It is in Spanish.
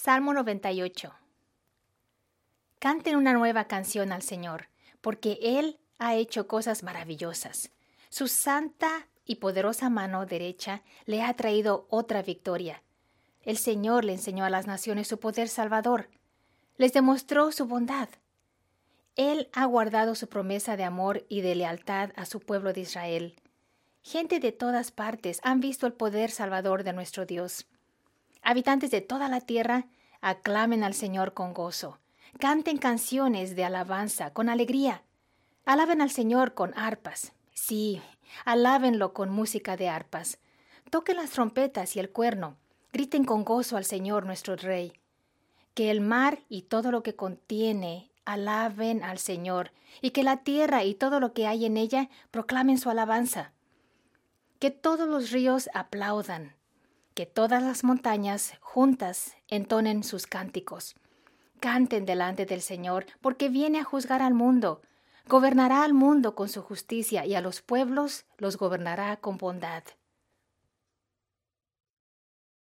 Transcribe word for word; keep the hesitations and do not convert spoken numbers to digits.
Salmo noventa y ocho. Canten una nueva canción al Señor, porque Él ha hecho cosas maravillosas. Su santa y poderosa mano derecha le ha traído otra victoria. El Señor le enseñó a las naciones su poder salvador. Les demostró su bondad. Él ha guardado su promesa de amor y de lealtad a su pueblo de Israel. Gente de todas partes han visto el poder salvador de nuestro Dios. Habitantes de toda la tierra, aclamen al Señor con gozo. Canten canciones de alabanza con alegría. Alaben al Señor con arpas. Sí, alábenlo con música de arpas. Toquen las trompetas y el cuerno. Griten con gozo al Señor nuestro Rey. Que el mar y todo lo que contiene alaben al Señor, y que la tierra y todo lo que hay en ella proclamen su alabanza. Que todos los ríos aplaudan. Que todas las montañas juntas entonen sus cánticos. Canten delante del Señor, porque viene a juzgar al mundo. Gobernará al mundo con su justicia y a los pueblos los gobernará con bondad.